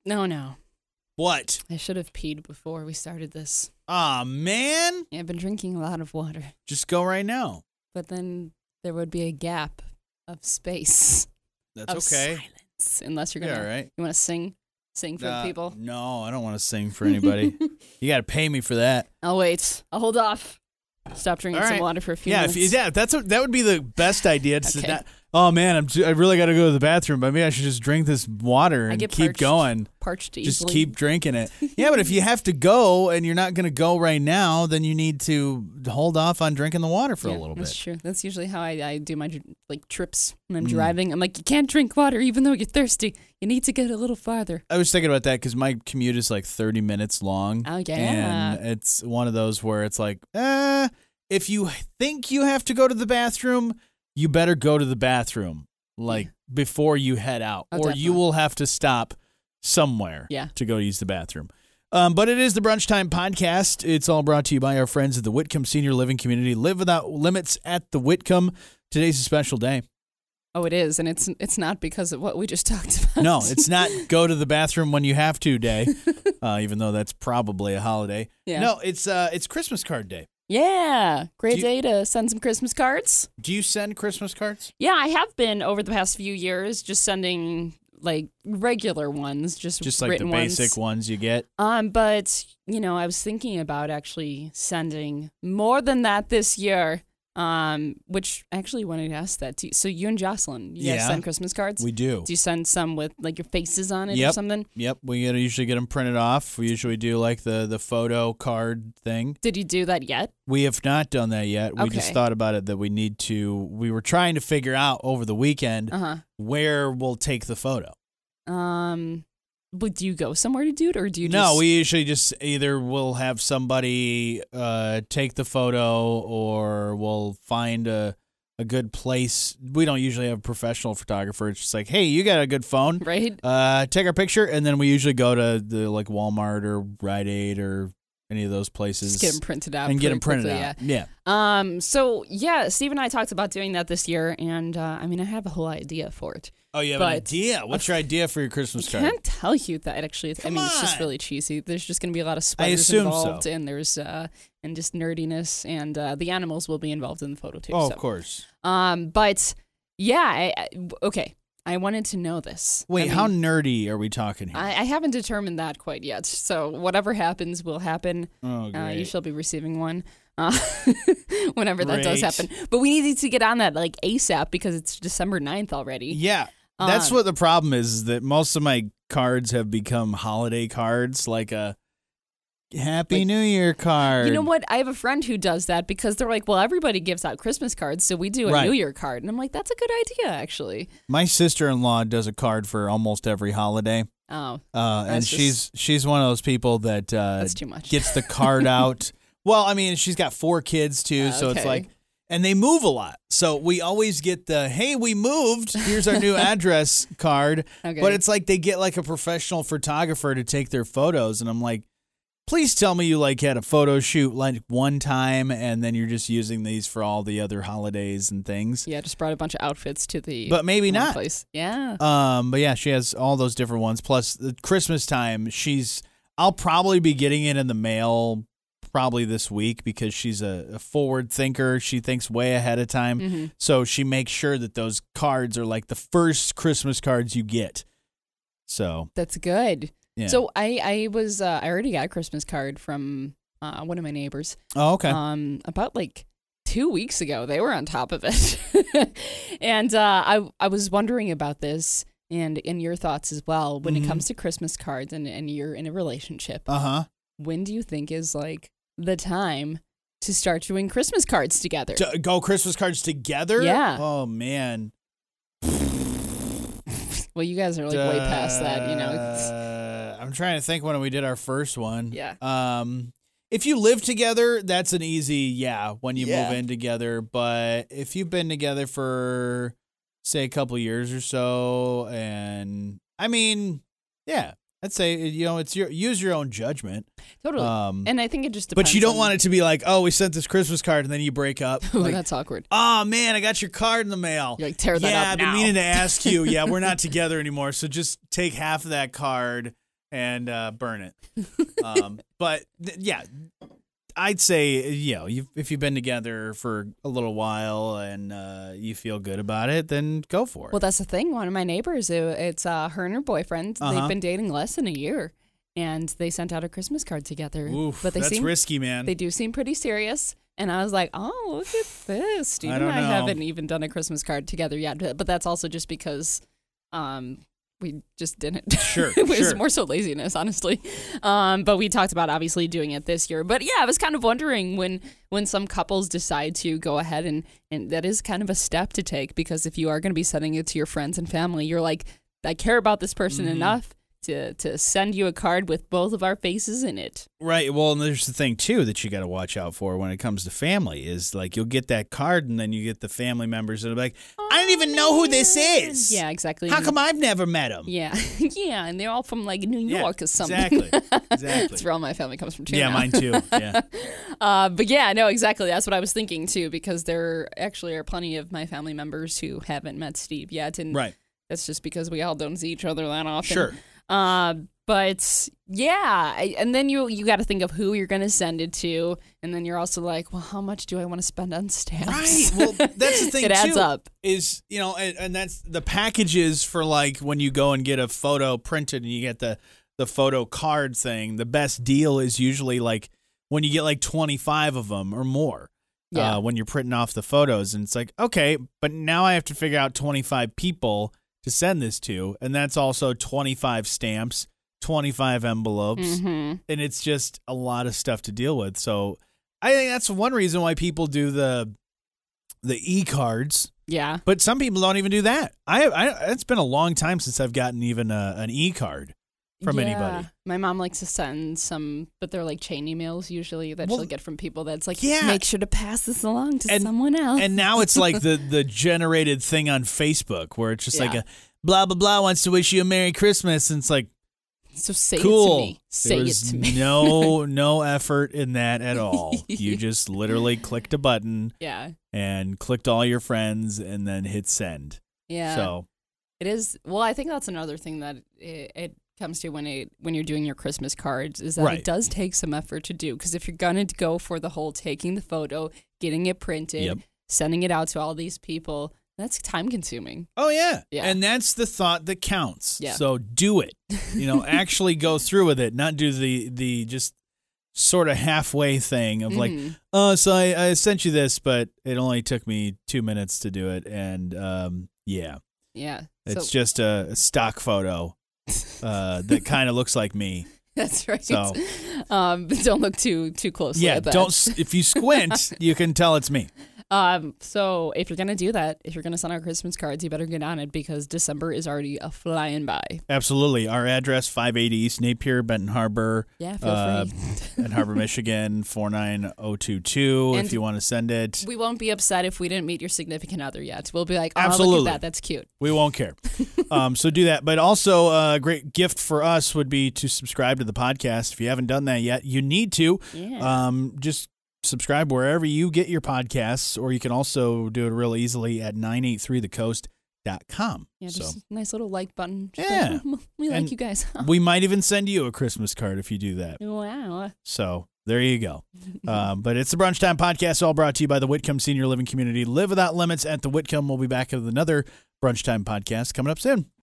No. What? I should have peed before we started this. Aw, man. Yeah, I've been drinking a lot of water. Just go right now. But then there would be a gap of space. That's of okay. silence. Unless you're going to... Yeah, right. You want to sing? Sing for the people? No, I don't want to sing for anybody. You got to pay me for that. I'll wait. I'll hold off. Stop drinking some water for a few minutes. That would be the best idea. To Okay. not, oh man, I really got to go to the bathroom, but maybe I should just drink this water and keep going. Parched easily. Just keep drinking it. Yeah, but if you have to go and you're not going to go right now, then you need to hold off on drinking the water for a little bit. That's true. That's usually how I do my trips when I'm driving. I'm like, you can't drink water even though you're thirsty. You need to get a little farther. I was thinking about that because my commute is like 30 minutes long. Oh, yeah. And it's one of those where it's like, if you think you have to go to the bathroom, you better go to the bathroom before you head out, or definitely. you will have to stop somewhere to go use the bathroom. But it is the Brunch Time Podcast. It's all brought to you by our friends at the Whitcomb Senior Living Community. Live without limits at the Whitcomb. Today's a special day. Oh, it is, and it's not because of what we just talked about. No, it's not go to the bathroom when you have to day, even though that's probably a holiday. Yeah. No, it's Christmas card day. Yeah, great day to send some Christmas cards. Do you send Christmas cards? Yeah, I have been over the past few years just sending like regular ones, just like written the basic ones you get. But I was thinking about actually sending more than that this year. Which actually wanted to ask that too. So you and Jocelyn, you guys send Christmas cards? We do. Do you send some with like your faces on it or something? Yep. We usually get them printed off. We usually do like the photo card thing. Did you do that yet? We have not done that yet. We just thought about it that we need to. We were trying to figure out over the weekend where we'll take the photo. But do you go somewhere to do it, or do you? No, we usually just either we'll have somebody take the photo, or we'll find a good place. We don't usually have a professional photographer. It's just like, hey, you got a good phone, right? Take our picture, and then we usually go to the like Walmart or Rite Aid or any of those places. Just get them printed out. And get them printed out. Yeah. So Steve and I talked about doing that this year, and I have a whole idea for it. Oh, you have an idea? What's your idea for your Christmas card? I can't tell you that actually. It's just really cheesy. There's just going to be a lot of sweaters involved, and there's and just nerdiness, and the animals will be involved in the photo too. Oh, of course. But yeah, okay. I wanted to know this. Wait, how nerdy are we talking here? I haven't determined that quite yet. So whatever happens will happen. Oh, great. You shall be receiving one whenever that does happen. But we needed to get on that like ASAP because it's December 9th already. Yeah. That's what the problem is that most of my cards have become holiday cards, like a Happy New Year card. You know what? I have a friend who does that because they're like, well, everybody gives out Christmas cards, so we do a New Year card. And I'm like, that's a good idea, actually. My sister-in-law does a card for almost every holiday. Oh. And she's one of those people that that's too much. Gets the card out. Well, she's got 4 kids, too, so it's like, and they move a lot. So we always get the, hey, we moved. Here's our new address card. Okay. But it's like they get like a professional photographer to take their photos. And I'm like, please tell me you like had a photo shoot like one time and then you're just using these for all the other holidays and things. Yeah, just brought a bunch of outfits to the But maybe not. place. Yeah. But yeah, she has all those different ones. Plus the Christmas time, I'll probably be getting it in the mail probably this week because she's a forward thinker. She thinks way ahead of time. Mm-hmm. So she makes sure that those cards are like the first Christmas cards you get. So that's good. Yeah. So I already got a Christmas card from one of my neighbors. Oh, okay. About like 2 weeks ago, they were on top of it. And I was wondering about this and in your thoughts as well when it comes to Christmas cards and you're in a relationship. Uh-huh. When do you think is like the time to start doing Christmas cards together? To go Christmas cards together? Yeah. Oh, man. Well, you guys are like way past that, you know. I'm trying to think when we did our first one. Yeah. If you live together, that's an easy when you move in together. But if you've been together for, say, a couple years or so, and I'd say it's use your own judgment. Totally. And I think it just depends. But you don't want it to be like, oh, we sent this Christmas card and then you break up. Oh, like, that's awkward. Oh man, I got your card in the mail. You're like, tear that up I've been now. meaning to ask you. Yeah, we're not together anymore. So just take half of that card and burn it. But yeah, I'd say, if you've been together for a little while and you feel good about it, then go for it. Well, that's the thing. One of my neighbors, it's her and her boyfriend. They've been dating less than a year, and they sent out a Christmas card together. Oof, but that's risky, man. They do seem pretty serious. And I was like, oh, look at this. Steve and I haven't even done a Christmas card together yet. But that's also just because we just didn't. Sure, It was more so laziness, honestly. But we talked about obviously doing it this year. But yeah, I was kind of wondering when some couples decide to go ahead and that is kind of a step to take, because if you are going to be sending it to your friends and family, you're like, I care about this person enough to send you a card with both of our faces in it. Right. Well, and there's the thing, too, that you got to watch out for when it comes to family is, like, you'll get that card and then you get the family members that are like, I don't even know who this is. Yeah, exactly. How come I've never met him? Yeah. Yeah, and they're all from, like, New York or something. Exactly. That's where all my family comes from, too. Yeah, now. mine, too. Yeah. But, yeah, no, exactly. That's what I was thinking, too, because there actually are plenty of my family members who haven't met Steve yet. And that's just because we all don't see each other that often. Sure. But yeah, and then you got to think of who you're going to send it to, and then you're also like, well, how much do I want to spend on stamps? Right. Well, that's the thing. It adds up. Is and that's the packages for, like, when you go and get a photo printed and you get the photo card thing. The best deal is usually like when you get like 25 of them or more. Yeah. When you're printing off the photos, and it's like, okay, but now I have to figure out 25 people to send this to, and that's also 25 stamps. 25 envelopes, and it's just a lot of stuff to deal with. So I think that's one reason why people do the e-cards. Yeah. But some people don't even do that. It's been a long time since I've gotten even an e-card from anybody. My mom likes to send some, but they're like chain emails usually that she'll get from people that's like, yeah, make sure to pass this along to someone else. And now it's like the generated thing on Facebook where it's just like a blah, blah, blah wants to wish you a Merry Christmas. And it's like, so say cool. it to me. Say it to me. No effort in that at all. You just literally clicked a button. Yeah. And clicked all your friends and then hit send. Yeah. So it is. Well, I think that's another thing that it comes to when you're doing your Christmas cards is that it does take some effort to do, because if you're gonna go for the whole taking the photo, getting it printed, sending it out to all these people, that's time consuming. Oh, yeah. And that's the thought that counts. Yeah. So do it. Actually go through with it, not do the just sort of halfway thing of like, so I sent you this, but it only took me 2 minutes to do it. And Yeah. It's just a stock photo that kind of looks like me. That's right. So, don't look too closely. Yeah, at that. don't. If you squint, you can tell it's me. So if you're gonna do that, if you're gonna send out Christmas cards, you better get on it, because December is already flying by. Absolutely. Our address, 580 East Napier, Benton Harbor. Yeah, feel free. Benton Harbor, Michigan, 49022. And if you want to send it. We won't be upset if we didn't meet your significant other yet. We'll be like, oh, Absolutely. look at that. That's cute. We won't care. So do that. But also, a great gift for us would be to subscribe to the podcast. If you haven't done that yet, you need to. Yeah. Just subscribe wherever you get your podcasts, or you can also do it real easily at 983thecoast.com. Yeah, just a nice little like button. Just yeah. like, we like you guys. We might even send you a Christmas card if you do that. Wow. So there you go. But it's the Brunch Time Podcast, all brought to you by the Whitcomb Senior Living Community. Live without limits at the Whitcomb. We'll be back with another Brunch Time Podcast coming up soon.